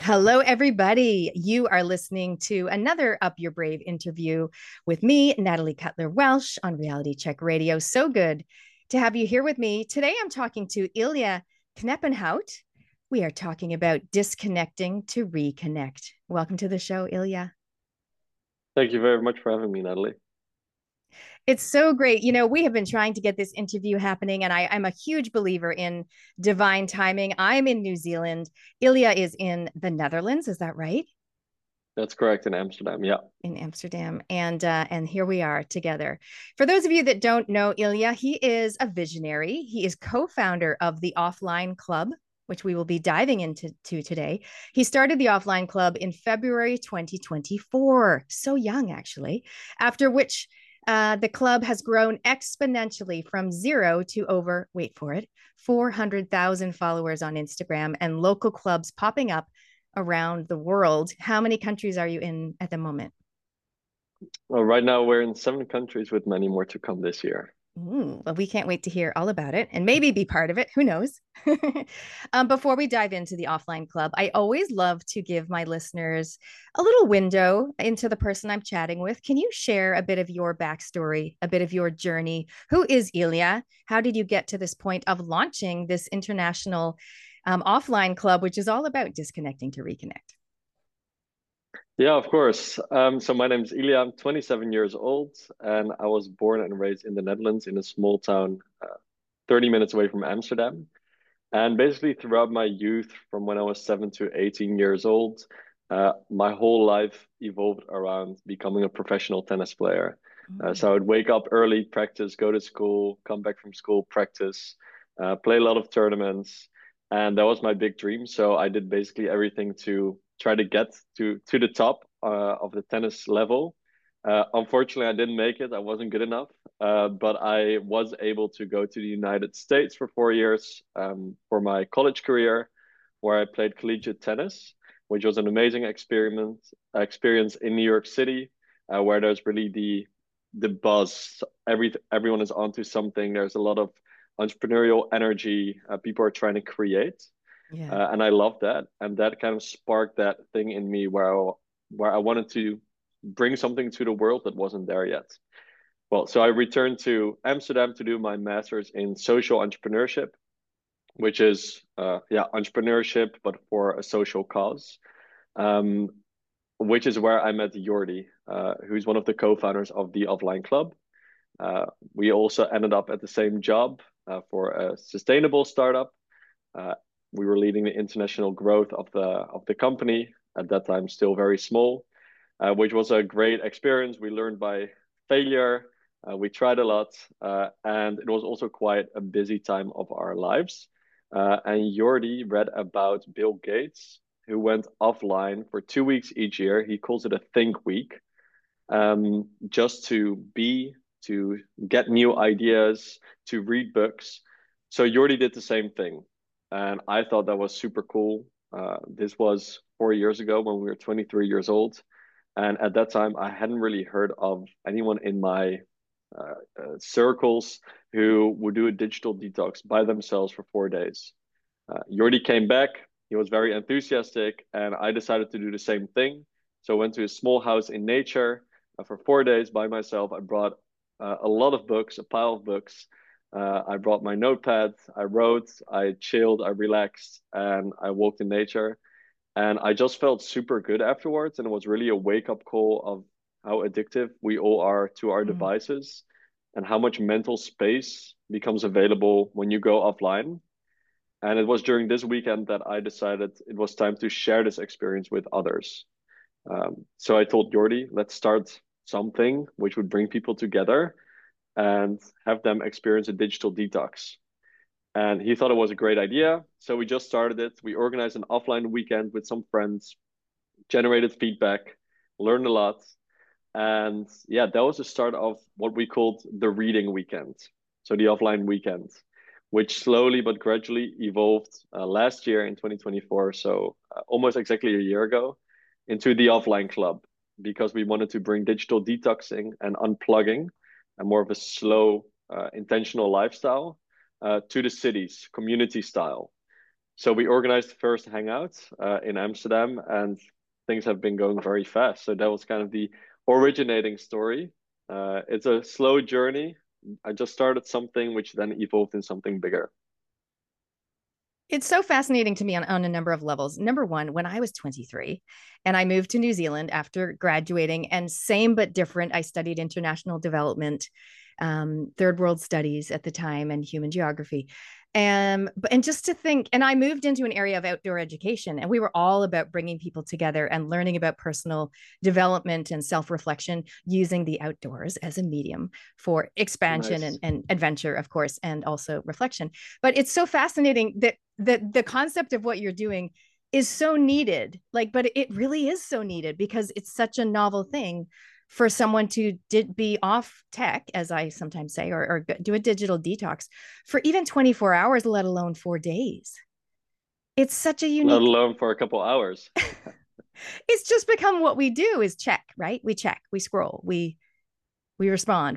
Hello, everybody. You are listening to another Up Your Brave interview with me, Natalie Cutler Welsh, on Reality Check Radio. So good to have you here with me. Today, I'm talking to Ilya Kneppenhout. We are talking about disconnecting to reconnect. Welcome to the show, Ilya. Thank you very much for having me, Natalie. It's so great. We have been trying to get this interview happening, and I'm a huge believer in divine timing. I'm in New Zealand. Ilya is in the Netherlands. Is that right? That's correct, in Amsterdam. Yeah. In Amsterdam, and here we are together. For those of you that don't know Ilya, he is a visionary. He is co-founder of the Offline Club, which we will be diving into today. He started the Offline Club in February 2024, so young actually. After which the club has grown exponentially from zero to over, wait for it, 400,000 followers on Instagram and local clubs popping up around the world. How many countries are you in at the moment? Well, right now we're in 7 countries with many more to come this year. Ooh, well, we can't wait to hear all about it and maybe be part of it. Who knows? Before we dive into the offline club, I always love to give my listeners a little window into the person I'm chatting with. Can you share a bit of your backstory, a bit of your journey? Who is Ilya? How did you get to this point of launching this international offline club, which is all about disconnecting to reconnect? Yeah, of course. So my name is Ilya. I'm 27 years old, and I was born and raised in the Netherlands in a small town, 30 minutes away from Amsterdam. And basically, throughout my youth, from when I was 7 to 18 years old, my whole life evolved around becoming a professional tennis player. So I would wake up early, practice, go to school, come back from school, practice, play a lot of tournaments, and that was my big dream. So I did basically everything to try to get to the top of the tennis level. Unfortunately, I didn't make it. I wasn't good enough. But I was able to go to the United States for 4 years for my college career, where I played collegiate tennis, which was an amazing experience in New York City, where there's really the buzz. Everyone is onto something. There's a lot of entrepreneurial energy. People are trying to create, Yeah. and I love that. And that kind of sparked that thing in me where I wanted to bring something to the world that wasn't there yet. Well, so I returned to Amsterdam to do my master's in social entrepreneurship, which is entrepreneurship but for a social cause. Um, which is where I met Jordi, who's one of the co-founders of the Offline Club. We also ended up at the same job for a sustainable startup. Uh, we were leading the international growth of the company at that time, still very small, which was a great experience. We learned by failure. We tried a lot, and it was also quite a busy time of our lives. And Jordi read about Bill Gates, who went offline for 2 weeks each year. He calls it a think week, just to get new ideas, to read books. So Jordi did the same thing. And I thought that was super cool. This was 4 years ago when we were 23 years old. And at that time, I hadn't really heard of anyone in my circles who would do a digital detox by themselves for 4 days. Jordi came back. He was very enthusiastic, and I decided to do the same thing. So I went to a small house in nature for 4 days by myself. I brought a lot of books, a pile of books. I brought my notepad. I wrote, I chilled, I relaxed, and I walked in nature. And I just felt super good afterwards. And it was really a wake up call of how addictive we all are to our Mm. devices and how much mental space becomes available when you go offline. And it was during this weekend that I decided it was time to share this experience with others. So I told Jordi, let's start something which would bring people together and have them experience a digital detox. And he thought it was a great idea. So we just started it. We organized an offline weekend with some friends, generated feedback, learned a lot. And yeah, that was the start of what we called the reading weekend. So the offline weekend, which slowly but gradually evolved last year in 2024. So almost exactly a year ago into the offline club because we wanted to bring digital detoxing and unplugging and more of a slow, intentional lifestyle to the cities, community style. So we organized the first hangout in Amsterdam, and things have been going very fast. So that was kind of the originating story. It's a slow journey. I just started something which then evolved in something bigger. It's so fascinating to me on a number of levels. Number one, when I was 23 and I moved to New Zealand after graduating, and same but different, I studied international development, third world studies at the time, and human geography. And just to think, and I moved into an area of outdoor education, and we were all about bringing people together and learning about personal development and self reflection using the outdoors as a medium for expansion Nice. and adventure, of course, and also reflection. But it's so fascinating that the concept of what you're doing is so needed, like, but it really is so needed because it's such a novel thing for someone to be off tech, as I sometimes say, or do a digital detox for even 24 hours, let alone 4 days. It's such a Let unique, alone for a couple hours. it's just become what we do is check, right? We check, we scroll, we respond,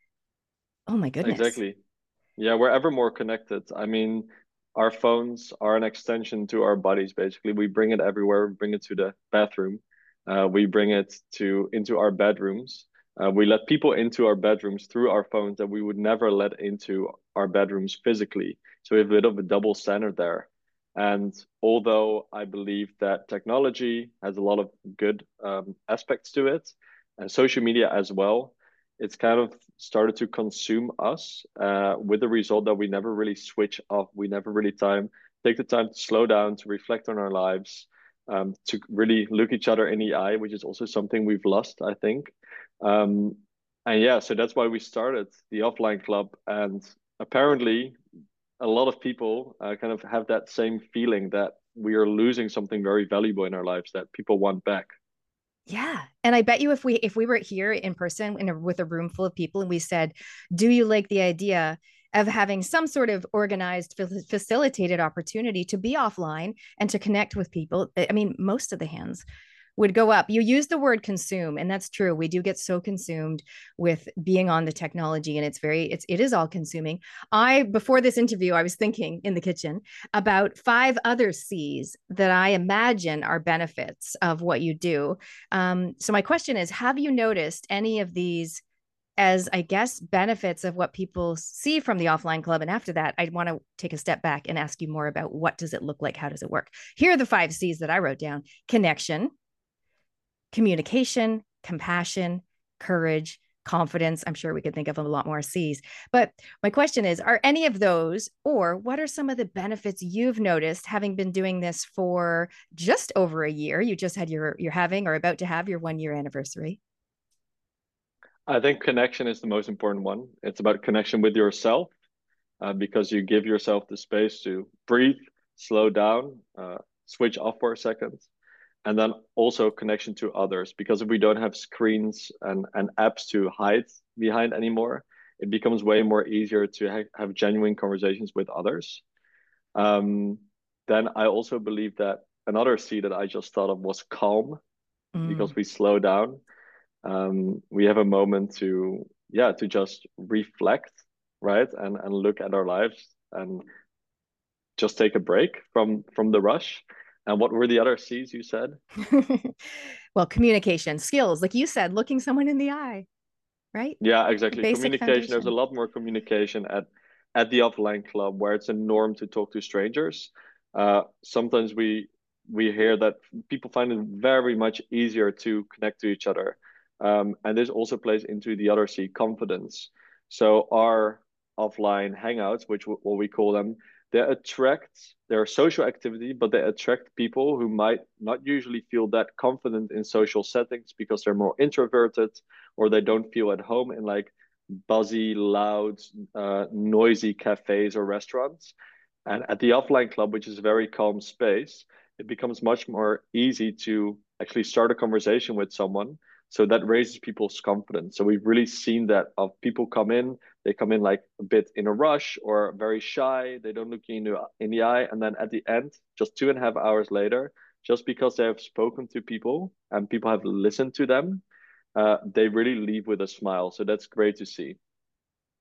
oh my goodness. Exactly. Yeah, we're ever more connected. I mean, our phones are an extension to our bodies, basically. We bring it everywhere. We bring it to the bathroom. We bring it to into our bedrooms. We let people into our bedrooms through our phones that we would never let into our bedrooms physically. So we have a bit of a double standard there. And although I believe that technology has a lot of good aspects to it, and social media as well, it's kind of started to consume us with the result that we never really switch off. We never really take the time to slow down, to reflect on our lives, to really look each other in the eye, which is also something we've lost, I think. Um, and yeah, so that's why we started the offline club. And apparently, a lot of people kind of have that same feeling that we are losing something very valuable in our lives that people want back. Yeah. And I bet you if we were here in person with a room full of people and we said, "Do you like the idea of having some sort of organized facilitated opportunity to be offline and to connect with people?" I mean, most of the hands would go up. You use the word consume, and that's true. We do get so consumed with being on the technology, and it is all consuming. I before this interview, I was thinking in the kitchen about five other C's that I imagine are benefits of what you do. So my question is, have you noticed any of these as I guess benefits of what people see from the offline club? And after that, I want to take a step back and ask you more about what does it look like? How does it work? Here are the five C's that I wrote down: connection, communication, compassion, courage, confidence. I'm sure we could think of a lot more C's. But my question is, are any of those, or what are some of the benefits you've noticed having been doing this for just over a year? You just had you're having or about to have your 1 year anniversary. I think connection is the most important one. It's about connection with yourself because you give yourself the space to breathe, slow down, switch off for a second, and then also connection to others. Because if we don't have screens and apps to hide behind anymore, it becomes way more easier to have genuine conversations with others. Um, then I also believe that another C that I just thought of was calm Mm. because we slow down. We have a moment to, yeah, to just reflect, right, and look at our lives and just take a break from the rush. And what were the other C's you said? Well, communication skills, like you said, looking someone in the eye, right? Yeah, exactly. Basic Communication. There's a foundation. lot more communication at the offline club where it's a norm to talk to strangers. Sometimes we hear that people find it very much easier to connect to each other, and this also plays into the other C, confidence. So our offline hangouts, which what we call them, they're social activity, but they attract people who might not usually feel that confident in social settings because they're more introverted or they don't feel at home in like buzzy, loud, noisy cafes or restaurants. And at the offline club, which is a very calm space, it becomes much more easy to actually start a conversation with someone. So that raises people's confidence. So we've really seen that of people they come in like a bit in a rush or very shy. They don't look you in the eye. And then at the end, just 2.5 hours later, just because they have spoken to people and people have listened to them, they really leave with a smile. So that's great to see.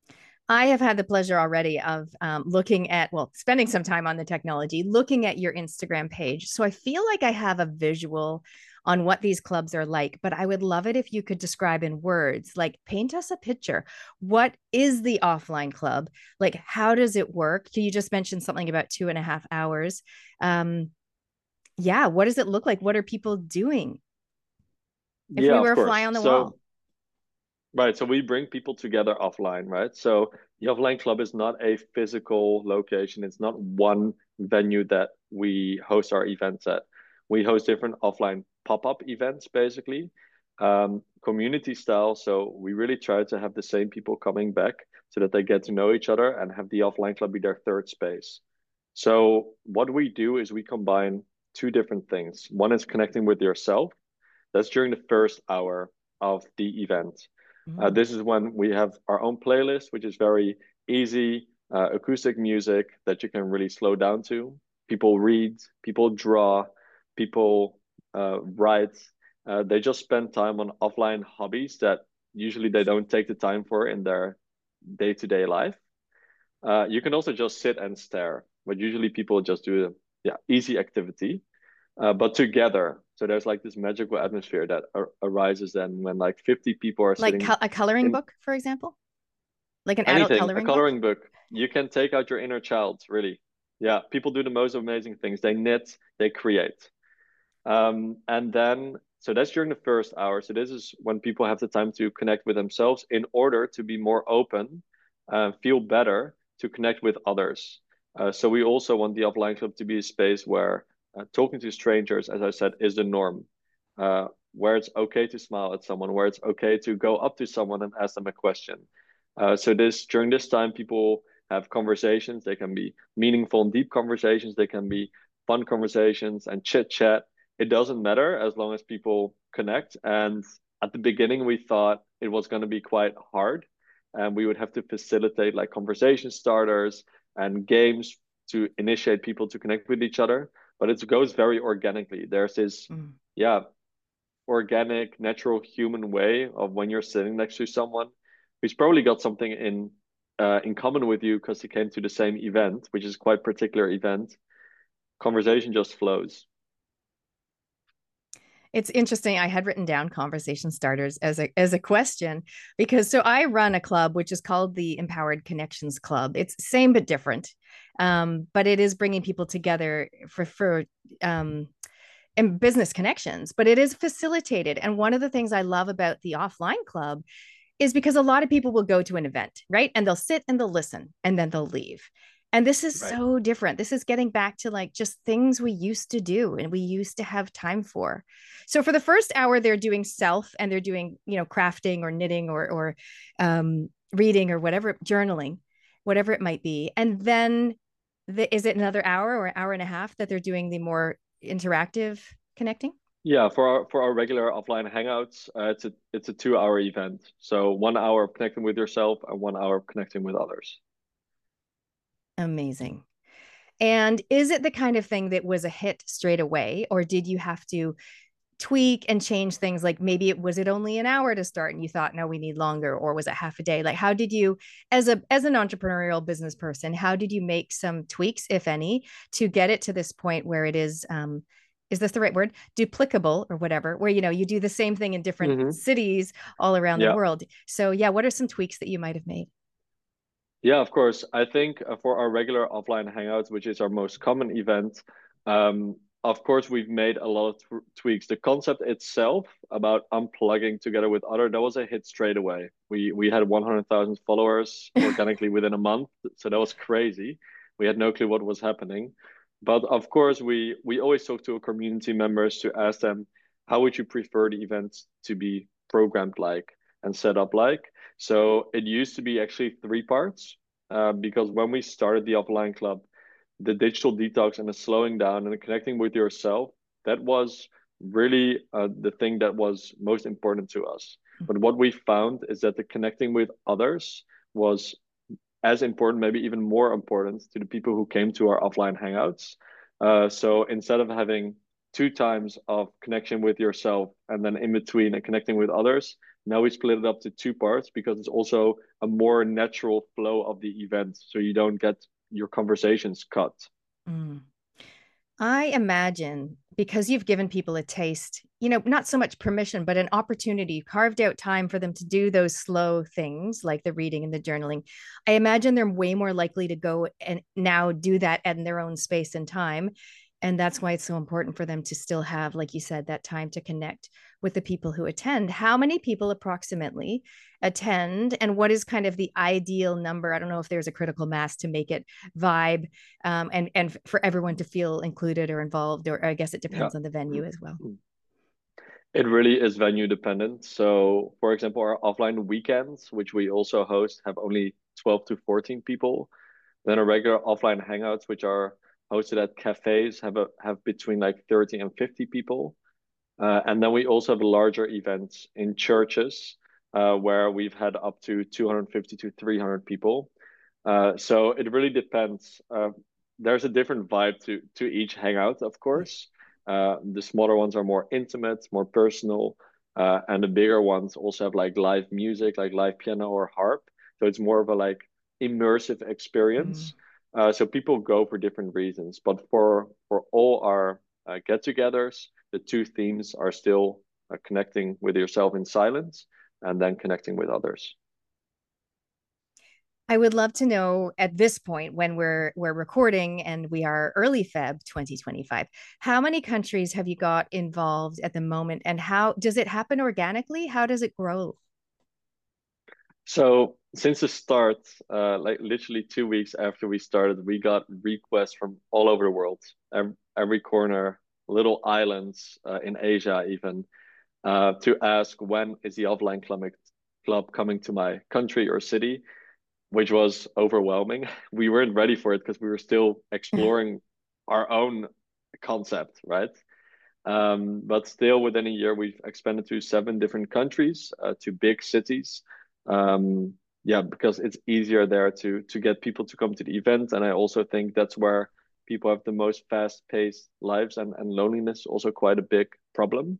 I have had the pleasure already of looking at, well, spending some time on the technology, looking at your Instagram page. So I feel like I have a visual on what these clubs are like, but I would love it if you could describe in words, like paint us a picture. What is the offline club? Like, how does it work? You just mentioned something about 2.5 hours. Um, yeah, what does it look like? What are people doing if Yeah, we were of a fly course. on the wall? So right. So we bring people together offline, right? So the offline club is not a physical location. It's not one venue that we host our events at. We host different offline pop-up events, basically, community style. So we really try to have the same people coming back so that they get to know each other and have the offline club be their third space. So what we do is we combine two different things. One is connecting with yourself. That's during the first hour of the event. Mm. This is when we have our own playlist, which is very easy, acoustic music that you can really slow down to. People read, people draw, people write. They just spend time on offline hobbies that usually they don't take the time for in their day-to-day life. You can also just sit and stare, but usually people just do a easy activity, but together. So there's like this magical atmosphere that arises then when like 50 people are Like sitting a coloring in book, for example, like an adult anything, a coloring book. coloring book. You can take out your inner child, really. Yeah, people do the most amazing things. They knit, they create. And then, so that's during the first hour. So this is when people have the time to connect with themselves in order to be more open, feel better, to connect with others. So we also want the offline club to be a space where talking to strangers, as I said, is the norm. Where it's okay to smile at someone, where it's okay to go up to someone and ask them a question. So this during this time, people have conversations. They can be meaningful and deep conversations. They can be fun conversations and chit chat. It doesn't matter as long as people connect. And at the beginning, we thought it was going to be quite hard, and we would have to facilitate like conversation starters and games to initiate people to connect with each other. But it goes very organically. There's this, Mm. yeah, organic, natural human way of when you're sitting next to someone who's probably got something in common with you because he came to the same event, which is quite particular event. Conversation just flows. It's interesting. I had written down conversation starters as a question because so I run a club which is called the Empowered Connections Club. It's same but different, but it is bringing people together for and business connections. But it is facilitated, and one of the things I love about the offline club is because a lot of people will go to an event, right? And they'll sit and they'll listen and then they'll leave. And this is Right. so different. This is getting back to like just things we used to do and we used to have time for. So for the first hour, they're doing self and they're doing, crafting or knitting or reading or whatever, journaling, whatever it might be. And then is it another hour or an hour and a half that they're doing the more interactive connecting? Yeah, for our regular offline hangouts, it's a 2 hour event. So 1 hour of connecting with yourself and 1 hour of connecting with others. Amazing. And is it the kind of thing that was a hit straight away, or did you have to tweak and change things? Like maybe was it only an hour to start, and you thought, no, we need longer, or was it half a day? Like, how did you, as an entrepreneurial business person, how did you make some tweaks, if any, to get it to this point where it is this the right word? Duplicable or whatever, where you do the same thing in different Hmm. cities all around the Yeah. world. So yeah, what are some tweaks that you might have made? Yeah, of course. I think for our regular offline hangouts, which is our most common event, of course, we've made a lot of tweaks. The concept itself about unplugging together with other, that was a hit straight away. We had 100,000 followers organically within a month, so that was crazy. We had no clue what was happening. But of course, we always talk to our community members to ask them, how would you prefer the events to be programmed like and set up like? So it used to be actually three parts, because when we started the offline club, the digital detox and the slowing down and the connecting with yourself, that was really the thing that was most important to us. But what we found is that the connecting with others was as important, maybe even more important to the people who came to our offline hangouts. So instead of having two times of connection with yourself and then in between and connecting with others, Now we split it up to two parts because it's also a more natural flow of the event. So you don't get your conversations cut. Mm. I imagine because you've given people a taste, not so much permission, but an opportunity, you carved out time for them to do those slow things like the reading and the journaling. I imagine they're way more likely to go and now do that in their own space and time. And that's why it's so important for them to still have, like you said, that time to connect with the people who attend. How many people approximately attend, and what is kind of the ideal number? I don't know if there's a critical mass to make it vibe, and for everyone to feel included or involved, or I guess it Yeah. depends on the venue as well. It really is venue dependent. So, for example, our offline weekends, which we also host, have only 12 to 14 people. Then our regular offline hangouts, which are hosted at cafes, have between like 30 and 50 people. And then we also have larger events in churches where we've had up to 250 to 300 people. So it really depends. There's a different vibe to each hangout, of course. The smaller ones are more intimate, more personal, and the bigger ones also have like live music, like live piano or harp. So it's more of a like immersive Mm. experience. So people go for different reasons, but for all our get-togethers, the two themes are still connecting with yourself in silence and then connecting with others. I would love to know at this point when we're recording and we are early Feb 2025, how many countries have you got involved at the moment, and how does it happen organically? How does it grow? So since the start, like literally 2 weeks after we started, we got requests from all over the world, every corner, little islands in Asia even, to ask when is the club coming to my country or city, which was overwhelming. We weren't ready for it because we were still exploring our own concept, right? But still, within a year, we've expanded to 7 different countries, to big cities. Um, yeah, because it's easier there to get people to come to the event, and I also think that's where people have the most fast-paced lives, and loneliness also quite a big problem.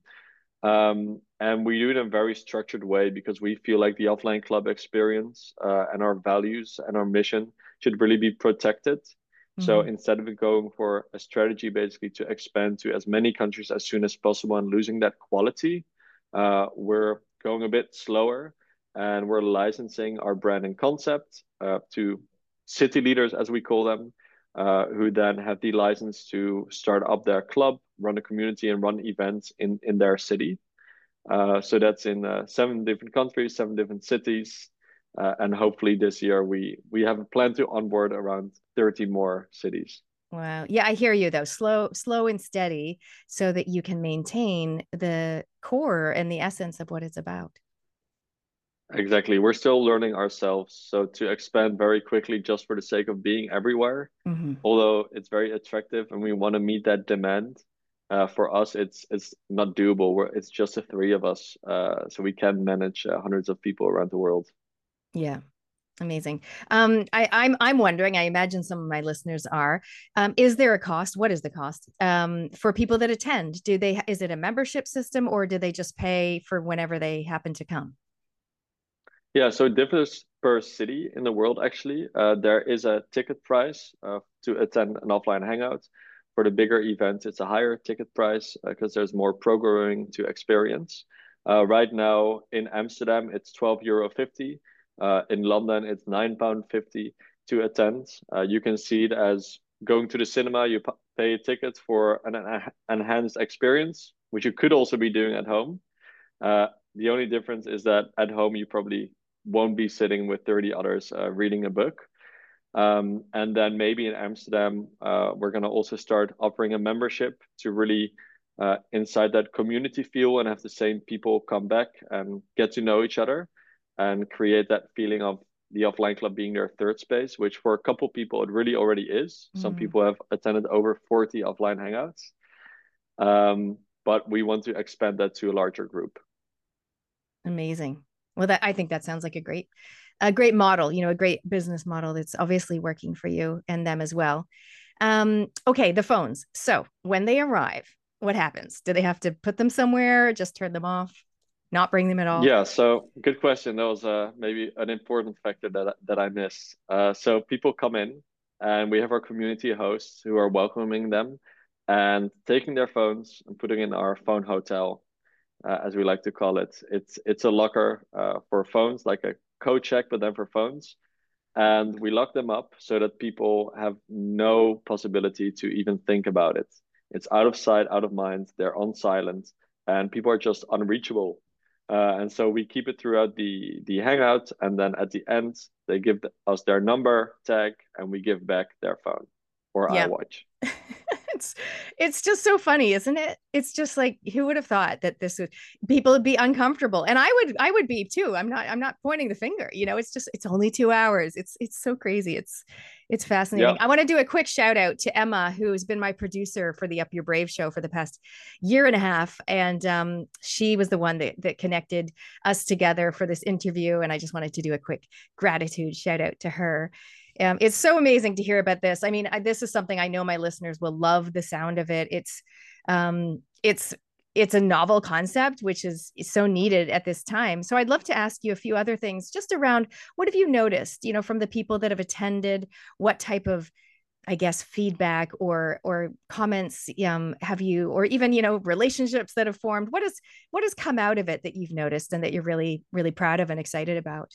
And we do it in a very structured way because we feel like the offline club experience and our values and our mission should really be protected. So Mhm. instead of going for a strategy basically to expand to as many countries as soon as possible and losing that quality, we're going a bit slower and we're licensing our brand and concept to city leaders, as we call them, who then have the license to start up their club, run a community, and run events in their city. So that's in 7 different countries, 7 different cities, and hopefully this year we have a plan to onboard around 30 more cities. Wow. Yeah, I hear you though. Slow and steady so that you can maintain the core and the essence of what it's about. Exactly. We're still learning ourselves. So to expand very quickly just for the sake of being everywhere, Mhm. although it's very attractive and we want to meet that demand, for us it's not doable. It's just the three of us, so we can manage hundreds of people around the world. Yeah. Amazing. I'm wondering, I imagine some of my listeners are, is there a cost? What is the cost for people that attend? Is it a membership system, or do they just pay for whenever they happen to come? Yeah, so it differs per city in the world, actually. There is a ticket price to attend an offline hangout. For the bigger events, it's a higher ticket price because there's more programming to experience. Right now in Amsterdam, it's €12.50. In London, it's £9.50 to attend. You can see it as going to the cinema, you pay a ticket for an enhanced experience, which you could also be doing at home. The only difference is that at home you probably won't be sitting with 30 others reading a book. And then maybe in Amsterdam, we're going to also start offering a membership to really inside that community feel and have the same people come back and get to know each other and create that feeling of the offline club being their third space, which for a couple people it really already is. Some Mm, people have attended over 40 offline hangouts. But we want to expand that to a larger group. amazing. Well, I think that sounds like a great model, a great business model that's obviously working for you and them as well. Okay, the phones. So when they arrive, what happens? Do they have to put them somewhere, just turn them off? Not bring them at all? Yeah, so good question. That was maybe an important factor that I missed. So people come in, and we have our community hosts who are welcoming them and taking their phones and putting in our phone hotel, as we like to call it. It's a locker for phones, like a code check, but then for phones. And we lock them up so that people have no possibility to even think about it. It's out of sight, out of mind. They're on silent, and people are just unreachable. And so we keep it throughout the hangout, and then at the end, they give us their number tag, and we give back their phone or Yeah. iWatch. it's it's just so funny, isn't it? It's just like, who would have thought that this would, people would be uncomfortable, and I would be too. I'm not pointing the finger, it's just, it's only 2 hours. It's so crazy. It's fascinating. Yeah, I want to do a quick shout out to Emma, who's been my producer for the Up Your Brave show for the past year and a half, and she was the one that connected us together for this interview, and I just wanted to do a quick gratitude shout out to her. It's so amazing to hear about this. I mean, this is something I know my listeners will love the sound of it. Um, it's it's a novel concept, which is so needed at this time. So I'd love to ask you a few other things just around, what have you noticed, from the people that have attended? What type of, I guess, feedback or comments have you, or even, relationships that have formed? What has come out of it that you've noticed and that you're really, really proud of and excited about?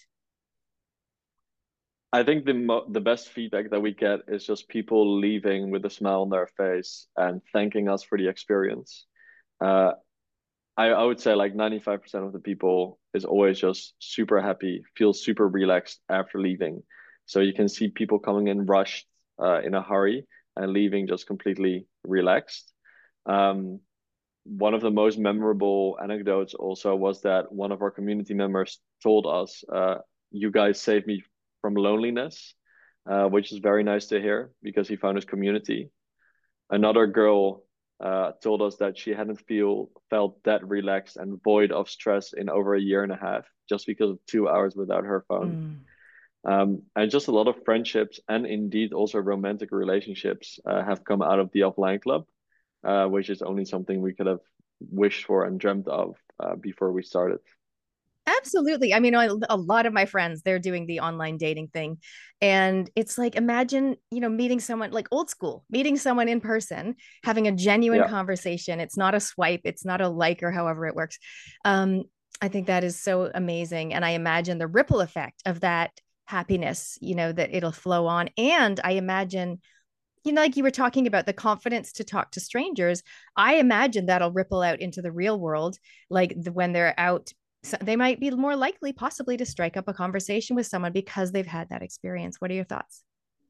I think the best feedback that we get is just people leaving with a smile on their face and thanking us for the experience. Uh, I would say like 95% of the people is always just super happy, feel super relaxed after leaving. So you can see people coming in rushed, in a hurry, and leaving just completely relaxed. Um, One of the most memorable anecdotes also was that one of our community members told us, "You guys saved me from loneliness," which is very nice to hear because he found his community. Another girl told us that she hadn't felt that relaxed and void of stress in over a year and a half just because of 2 hours without her phone. Mm. And just a lot of friendships and indeed also romantic relationships have come out of the offline club, which is only something we could have wished for and dreamt of before we started. Absolutely. I mean, a lot of my friends, they're doing the online dating thing. And it's like, imagine, meeting someone like old school, meeting someone in person, having a genuine Yeah. conversation. It's not a swipe, it's not a like, or however it works. Um, I think that is so amazing. And I imagine the ripple effect of that happiness, that it'll flow on. And I imagine, like you were talking about the confidence to talk to strangers, I imagine that'll ripple out into the real world, like when they're out. So they might be more likely, possibly, to strike up a conversation with someone because they've had that experience. What are your thoughts?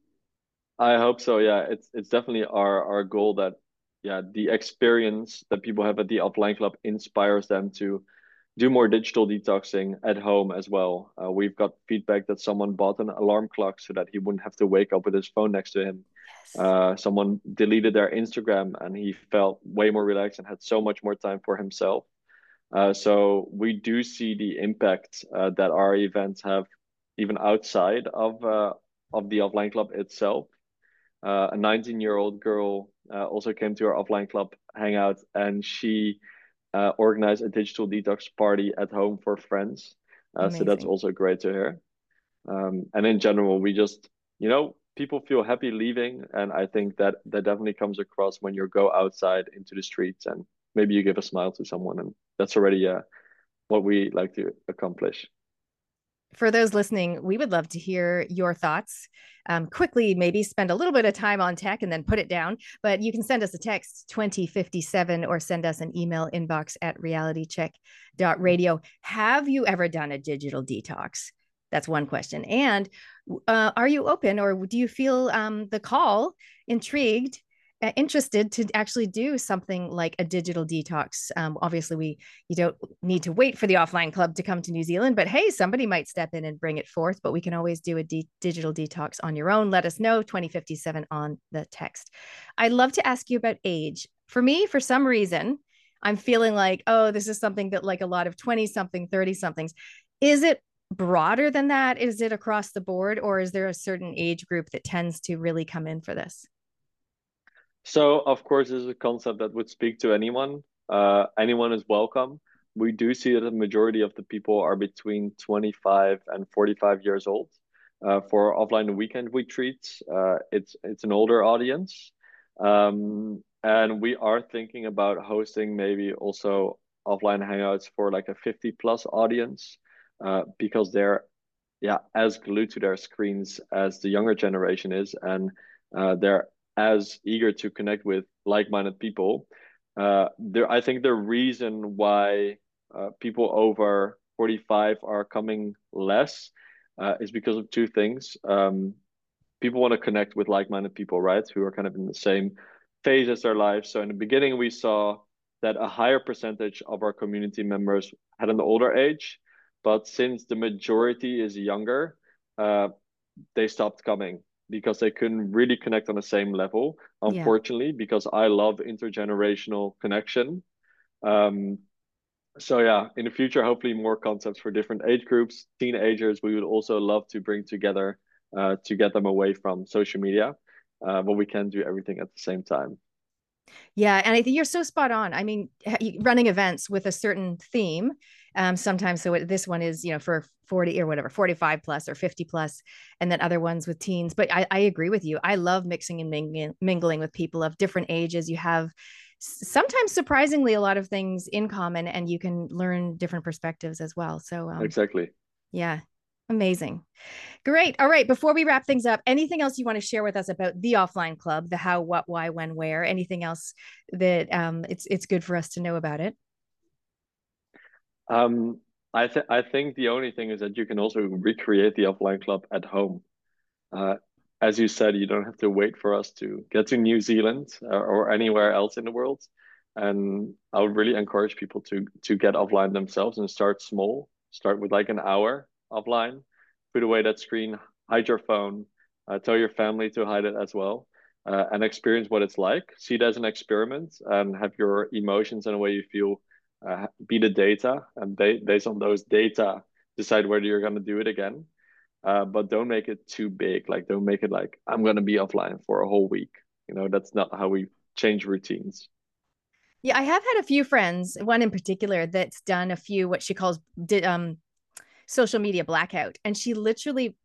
I hope so. Yeah, it's definitely our goal that, yeah, the experience that people have at the offline club inspires them to do more digital detoxing at home as well. We've got feedback that someone bought an alarm clock so that he wouldn't have to wake up with his phone next to him. Yes. Someone deleted their Instagram and he felt way more relaxed and had so much more time for himself. So we do see the impact that our events have even outside of the offline club itself. A 19-year-old girl also came to our offline club hangout, and she organized a digital detox party at home for friends. So that's Amazing. also great to hear. And in general, we just, people feel happy leaving, and I think that that definitely comes across when you go outside into the streets and maybe you give a smile to someone, and that's already what we like to accomplish. For those listening, we would love to hear your thoughts. Quickly, maybe spend a little bit of time on tech and then put it down. But you can send us a text 2057 or send us an email inbox at realitycheck.radio. Have you ever done a digital detox? That's one question. And are you open, or do you feel the call, intrigued, interested to actually do something like a digital detox? Obviously, you don't need to wait for the offline club to come to New Zealand, but hey, somebody might step in and bring it forth. But we can always do a digital detox on your own. Let us know, 2057 on the text. I'd love to ask you about age. For me, for some reason, I'm feeling like, oh, this is something that like a lot of 20 something, 30 somethings. Is it broader than that? Is it across the board, or is there a certain age group that tends to really come in for this? So, of course, this is a concept that would speak to anyone. Anyone is welcome. we do see that the majority of the people are between 25 and 45 years old. For offline weekend retreats, it's an older audience, and we are thinking about hosting maybe also offline hangouts for like a 50 plus audience, because they're yeah as glued to their screens as the younger generation is, and they're as eager to connect with like-minded people. I think the reason why people over 45 are coming less is because of two things. People want to connect with like-minded people, right? Who are kind of in the same phase as their lives. So in the beginning, we saw that a higher percentage of our community members had an older age, but since the majority is younger, uh, they stopped coming because they couldn't really connect on the same level, Yeah. unfortunately, because I love intergenerational connection. Um, so yeah, in the future, hopefully more concepts for different age groups. Teenagers, we would also love to bring together to get them away from social media, but we can do everything at the same time. Yeah, and I think you're so spot on. I mean, running events with a certain theme, sometimes so this one is, for 40 or whatever, 45 plus or 50 plus, and then other ones with teens. But I agree with you. I love mixing and mingling with people of different ages. You have sometimes surprisingly a lot of things in common, and you can learn different perspectives as well. So Exactly. yeah, amazing. Great. All right. Before we wrap things up, anything else you want to share with us about the offline club, the how, what, why, when, where? Anything else that it's good for us to know about it? Um, I think the only thing is that you can also recreate the offline club at home. Uh, as you said, you don't have to wait for us to get to New Zealand or anywhere else in the world. And I would really encourage people to get offline themselves and start small. Start with like an hour offline. Put away that screen, hide your phone, tell your family to hide it as well, and experience what it's like. See it as an experiment and have your emotions and the way you feel be the data, and based on those data, decide whether you're going to do it again, but don't make it too big. Like, don't make it like, I'm going to be offline for a whole week. That's not how we change routines. Yeah, I have had a few friends, one in particular that's done a few what she calls social media blackout, and she literally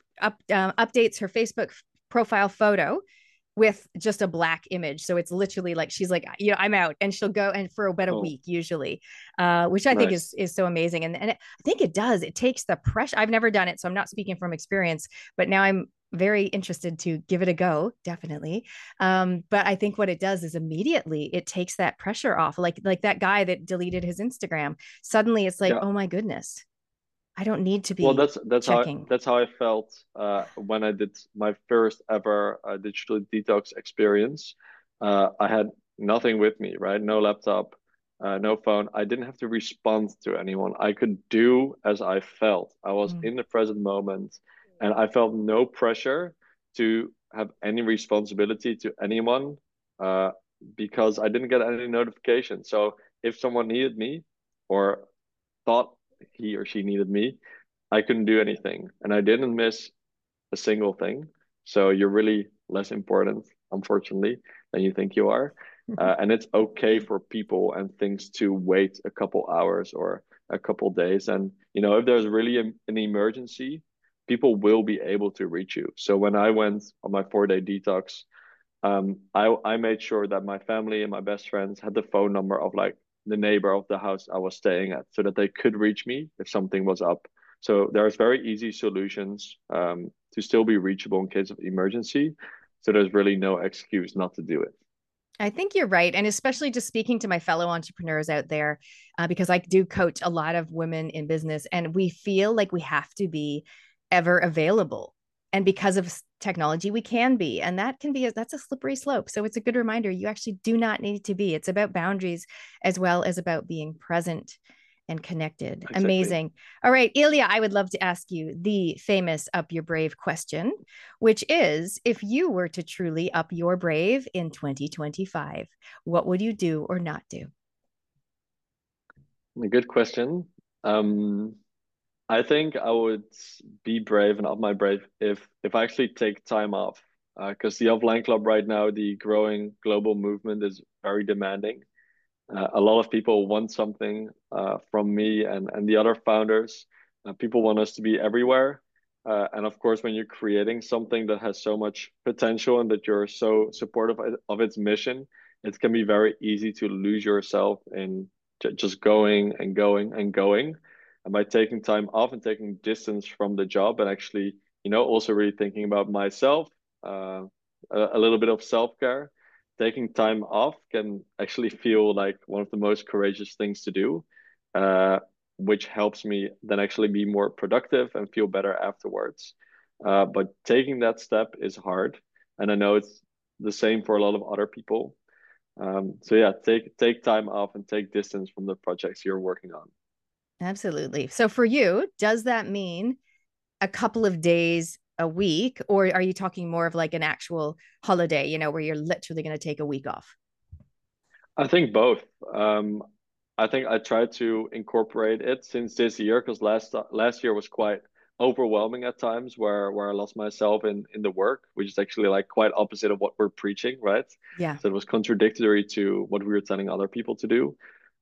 updates her Facebook profile photo with just a black image. So it's literally like she's like, I'm out, and she'll go and for about a Oh, week usually, which I think nice. is so amazing. And I think it does. It takes the pressure. I've never done it, so I'm not speaking from experience, but now I'm very interested to give it a go, definitely. But I think what it does is immediately it takes that pressure off. Like that guy that deleted his Instagram. Suddenly it's like, Yeah. oh my goodness, I don't need to Well, be that's how checking. that's how I felt when I did my first ever digital detox experience. I had nothing with me, right? No laptop, no phone. I didn't have to respond to anyone. I could do as I felt. I was Mm. in the present moment, and I felt no pressure to have any responsibility to anyone, uh, because I didn't get any notification. So if someone needed me or thought he or she needed me, I couldn't do anything, and I didn't miss a single thing. So you're really less important, unfortunately, than you think you are. And it's okay for people and things to wait a couple hours or a couple days. And if there's really an emergency, people will be able to reach you. So when I went on my 4-day detox, I made sure that my family and my best friends had the phone number of like the neighbor of the house I was staying at, so that they could reach me if something was up. So there's very easy solutions to still be reachable in case of emergency. So there's really no excuse not to do it. I think you're right. And especially just speaking to my fellow entrepreneurs out there, because I do coach a lot of women in business, and we feel like we have to be ever available. And because of technology, we can be. And that can be, that's a slippery slope. So it's a good reminder you actually do not need to be. It's about boundaries as well as about being present and connected. Exactly. Amazing. All right, Ilya, I would love to ask you the famous Up Your Brave question, which is if you were to truly up your brave in 2025, what would you do or not do? A good question. Um, I think I would be brave and up my brave if I actually take time off, because the offline club right now, the growing global movement is very demanding. A lot of people want something from me and the other founders. People want us to be everywhere. And of course, when you're creating something that has so much potential and that you're so supportive of its mission, it can be very easy to lose yourself in just going and going and going. And by taking time off and taking distance from the job and actually, also really thinking about myself, uh, a little bit of self-care, taking time off can actually feel like one of the most courageous things to do, uh, which helps me then actually be more productive and feel better afterwards. But taking that step is hard, and I know it's the same for a lot of other people. So yeah, take time off and take distance from the projects you're working on. Absolutely. So for you, does that mean a couple of days a week, or are you talking more of like an actual holiday, where you're literally going to take a week off? I think both. Um, I think I tried to incorporate it since this year because last year was quite overwhelming at times where I lost myself in the work, which is actually like quite opposite of what we're preaching, right? Yeah. So it was contradictory to what we were telling other people to do.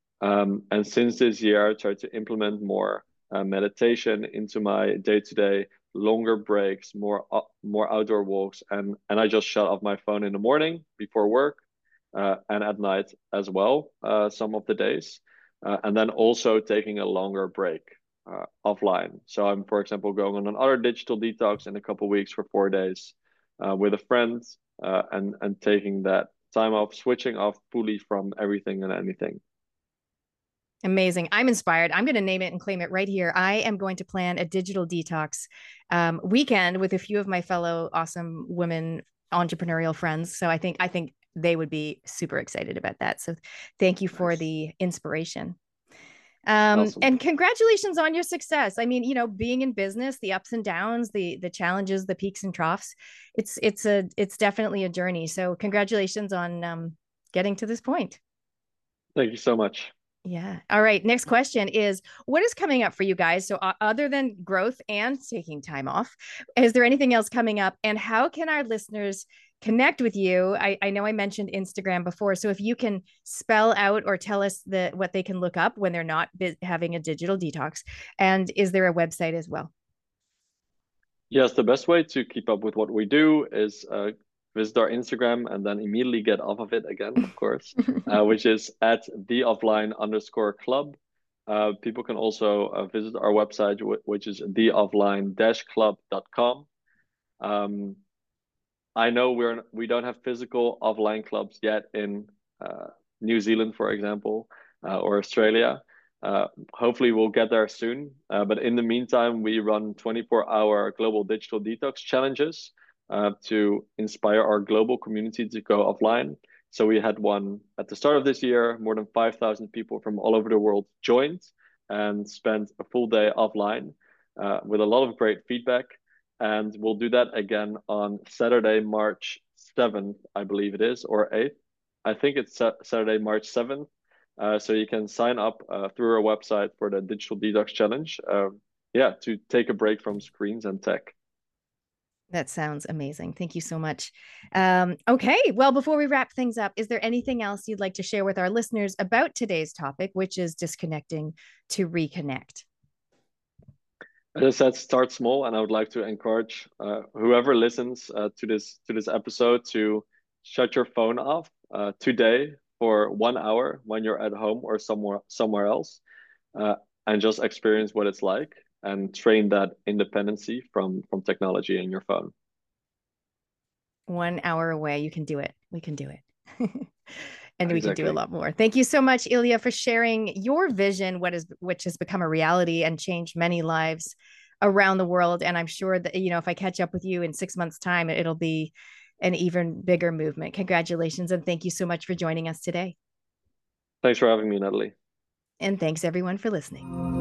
And since this year, I tried to implement more meditation into my day-to-day, longer breaks, more outdoor walks, and I just shut off my phone in the morning before work, and at night as well, some of the days, and then also taking a longer break offline. So I'm, for example, going on another digital detox in a couple of weeks for 4 days with a friend, and taking that time off, switching off fully from everything and anything. Amazing. I'm inspired. I'm going to name it and claim it right here. I am going to plan a digital detox weekend with a few of my fellow awesome women entrepreneurial friends. So I think they would be super excited about that. So thank you for Nice. the inspiration. Awesome. And congratulations on your success. I mean, being in business, the ups and downs, the challenges, the peaks and troughs, it's definitely a journey. So congratulations on getting to this point. Thank you so much. Yeah. All right. Next question is, what is coming up for you guys? So, other than growth and taking time off, is there anything else coming up? And how can our listeners connect with you? I know I mentioned Instagram before. So, if you can spell out or tell us what they can look up when they're not having a digital detox. And is there a website as well? Yes, the best way to keep up with what we do is visit our Instagram and then immediately get off of it again, of course, which is at the offline_club. People can also visit our website, which is theoffline-club.com. Um, I know we don't have physical offline clubs yet in uh, New Zealand, for example, or Australia. Hopefully, we'll get there soon. But in the meantime, we run 24-hour global digital detox challenges to inspire our global community to go offline. So we had one at the start of this year. More than 5,000 people from all over the world joined and spent a full day offline with a lot of great feedback. And we'll do that again on Saturday, March 7th, I believe it is, or 8th. I think it's Saturday, March 7th. So you can sign up through our website for the Digital Detox Challenge. Yeah, to take a break from screens and tech. That sounds amazing. Thank you so much. Okay. Well, before we wrap things up, is there anything else you'd like to share with our listeners about today's topic, which is disconnecting to reconnect? As I said, start small, and I would like to encourage whoever listens to this episode to shut your phone off today for 1 hour when you're at home or somewhere else, uh, and just experience what it's like and train that independency from technology and your phone. 1 hour away. You can do it. We can do it. And we can do a Exactly. lot more. Thank you so much, Ilya, for sharing your vision, which has become a reality and changed many lives around the world. And I'm sure that, if I catch up with you in 6 months' time, it'll be an even bigger movement. Congratulations. And thank you so much for joining us today. Thanks for having me, Natalie. And thanks everyone for listening.